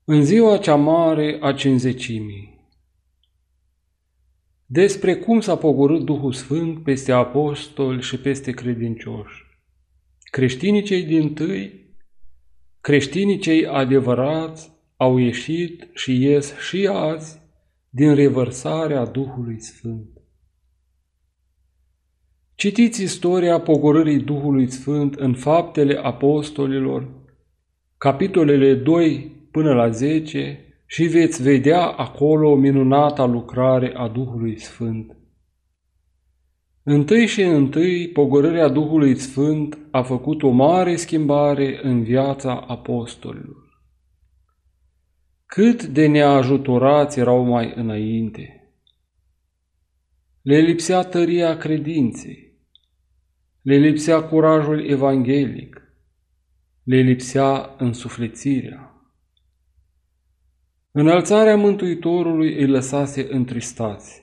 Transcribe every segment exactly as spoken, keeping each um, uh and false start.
În ziua cea mare a cincizecimii. Despre cum s-a pogorât Duhul Sfânt peste apostoli și peste credincioși. Creștinii cei dintâi, creștinii cei adevărați, au ieșit și ies și azi din revărsarea Duhului Sfânt. Citiți istoria pogorârii Duhului Sfânt în Faptele Apostolilor, capitolele doi până la zece, și veți vedea acolo minunata lucrare a Duhului Sfânt. Întâi și întâi, pogorârea Duhului Sfânt a făcut o mare schimbare în viața apostolilor. Cât de neajutorați erau mai înainte! Le lipsea tăria credinței, le lipsea curajul evanghelic, le lipsea însuflețirea. Înălțarea Mântuitorului îi lăsase întristați.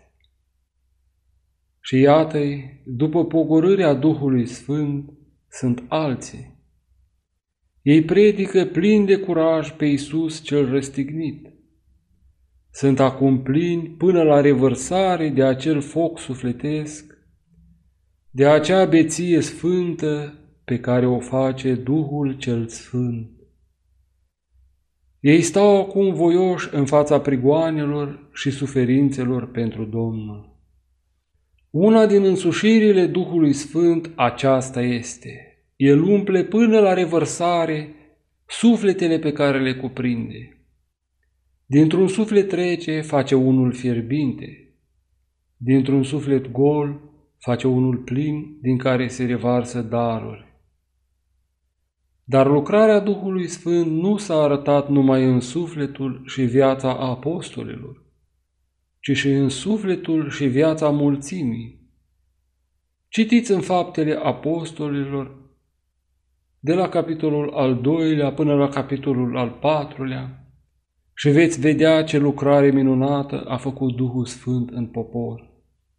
Și iată-i, după pogorârea Duhului Sfânt, sunt alții. Ei predică plini de curaj pe Iisus cel răstignit. Sunt acum plini până la revărsare de acel foc sufletesc, de acea beție sfântă pe care o face Duhul cel Sfânt. Ei stau acum voioși în fața prigoanelor și suferințelor pentru Domnul. Una din însușirile Duhului Sfânt aceasta este: El umple până la revărsare sufletele pe care le cuprinde. Dintr-un suflet rece face unul fierbinte, dintr-un suflet gol face unul plin din care se revarsă daruri. Dar lucrarea Duhului Sfânt nu s-a arătat numai în sufletul și viața apostolilor, ci și în sufletul și viața mulțimii. Citiți în Faptele Apostolilor, de la capitolul al doilea până la capitolul al patrulea, și veți vedea ce lucrare minunată a făcut Duhul Sfânt în popor.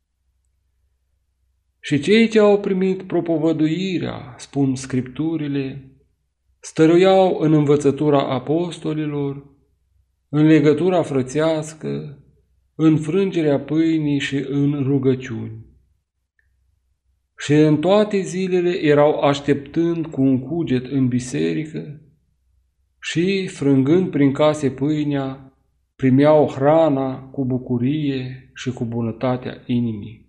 Și cei ce au primit propovăduirea, spun Scripturile, stăruiau în învățătura apostolilor, în legătura frățească, în frângerea pâinii și în rugăciuni. Și în toate zilele erau așteptând cu un cuget în biserică și, frângând prin case pâinea, primeau hrana cu bucurie și cu bunătatea inimii.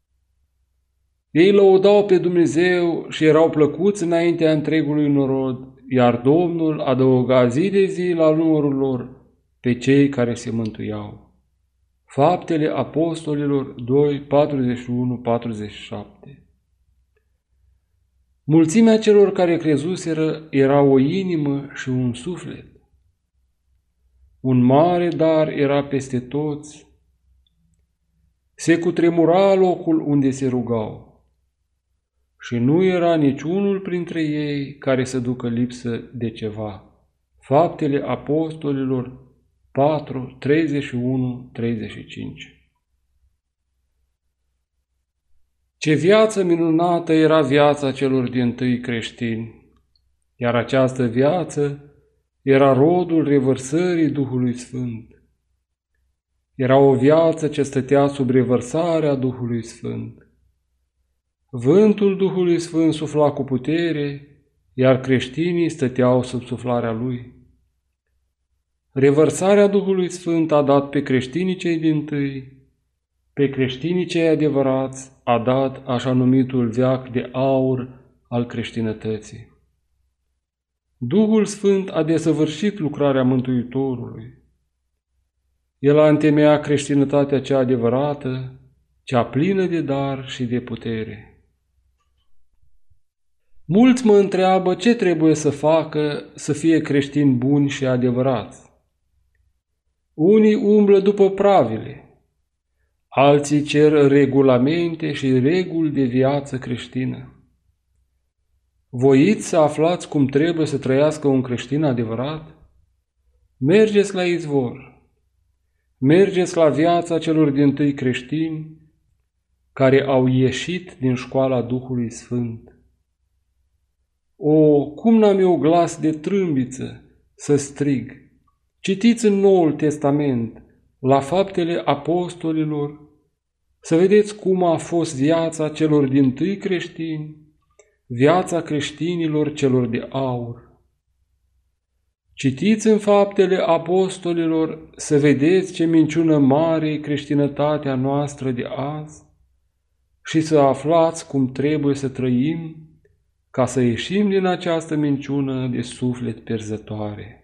Ei lăudau pe Dumnezeu și erau plăcuți înaintea întregului norod, iar Domnul adăuga zi de zi la numărul lor pe cei care se mântuiau. Faptele Apostolilor doi, patruzeci și unu - patruzeci și șapte. Mulțimea celor care crezuseră era o inimă și un suflet. Un mare dar era peste toți. Se cutremura locul unde se rugau. Și nu era niciunul printre ei care să ducă lipsă de ceva. Faptele Apostolilor patru, treizeci și unu - treizeci și cinci. Ce viață minunată era viața celor dintâi creștini, iar această viață era rodul revărsării Duhului Sfânt. Era o viață ce stătea sub revărsarea Duhului Sfânt. Vântul Duhului Sfânt sufla cu putere, iar creștinii stăteau sub suflarea Lui. Revărsarea Duhului Sfânt a dat pe creștinii cei dintâi, pe creștinii cei adevărați a dat așa numitul veac de aur al creștinătății. Duhul Sfânt a desăvârșit lucrarea Mântuitorului. El a întemeiat creștinătatea cea adevărată, cea plină de dar și de putere. Mulți mă întreabă ce trebuie să facă să fie creștini buni și adevărați. Unii umblă după pravile, alții cer regulamente și reguli de viață creștină. Voiți să aflați cum trebuie să trăiască un creștin adevărat? Mergeți la izvor, mergeți la viața celor dintâi creștini care au ieșit din școala Duhului Sfânt. O, cum n-am eu glas de trâmbiță să strig, Citiți în Noul Testament, la Faptele Apostolilor, să vedeți cum a fost viața celor dintâi creștini, viața creștinilor celor de aur. Citiți în Faptele Apostolilor să vedeți ce minciună mare e creștinătatea noastră de azi și să aflați cum trebuie să trăim ca să ieșim din această minciună de suflet pierzătoare.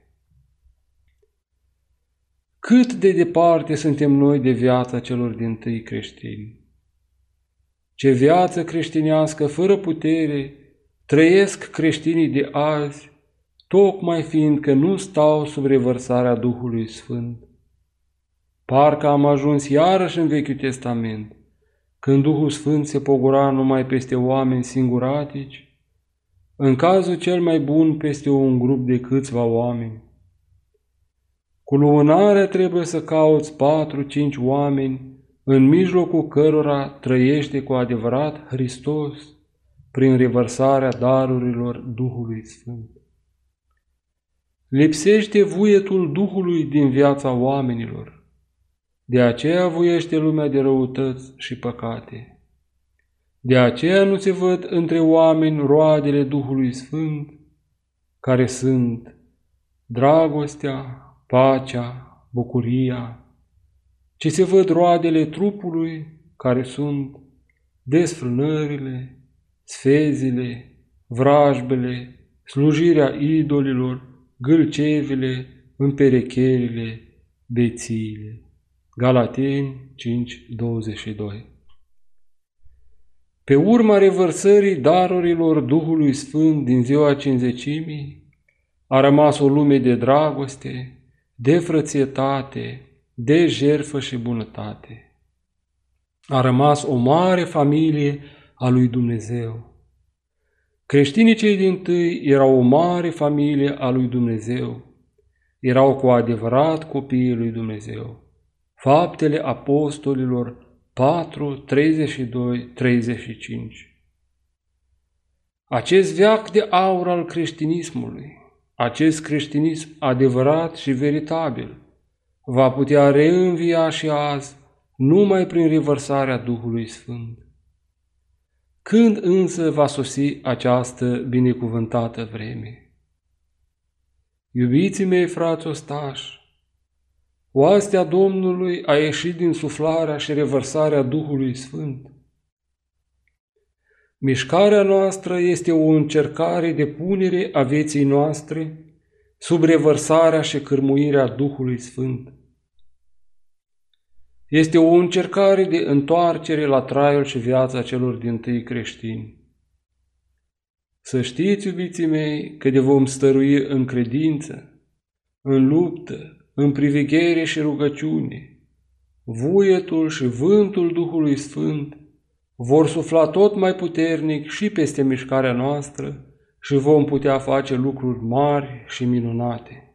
Cât de departe suntem noi de viața celor dintâi creștini? Ce viață creștinească fără putere trăiesc creștinii de azi, tocmai fiindcă nu stau sub revărsarea Duhului Sfânt. Parcă am ajuns iarăși în Vechiul Testament, când Duhul Sfânt se pogora numai peste oameni singuratici, în cazul cel mai bun peste un grup de câțiva oameni. Cu lumânarea trebuie să cauți patru-cinci oameni, în mijlocul cărora trăiește cu adevărat Hristos, prin revărsarea darurilor Duhului Sfânt. Lipsește vuietul Duhului din viața oamenilor. De aceea vuiește lumea de răutăți și păcate. De aceea nu se văd între oameni roadele Duhului Sfânt, care sunt dragostea, pacea, bucuria, ci se văd roadele trupului, care sunt desfrânările, sfezile, vrajbele, slujirea idolilor, gâlcevile, împerecherile, bețiile. Galateni cinci douăzeci și doi. Pe urma revărsării darurilor Duhului Sfânt din ziua Cincizecimii, a rămas o lume de dragoste, de frățietate, de jertfă și bunătate. A rămas o mare familie a lui Dumnezeu. Creștinii cei dintâi erau o mare familie a lui Dumnezeu. Erau cu adevărat copiii lui Dumnezeu. Faptele Apostolilor patru, treizeci și doi, treizeci și cinci. Acest veac de aur al creștinismului, acest creștinism adevărat și veritabil, va putea reînvia și azi numai prin revărsarea Duhului Sfânt. Când însă va sosi această binecuvântată vreme? Iubiții mei frați ostași, oastea Domnului a ieșit din suflarea și revărsarea Duhului Sfânt. Mișcarea noastră este o încercare de punere a vieții noastre sub revărsarea și cârmuirea Duhului Sfânt. Este o încercare de întoarcere la traiul și viața celor dintâi creștini. Să știți, iubiții mei, că de vom stărui în credință, în luptă, în priveghere și rugăciune, vuietul și vântul Duhului Sfânt vor sufla tot mai puternic și peste mișcarea noastră și vom putea face lucruri mari și minunate.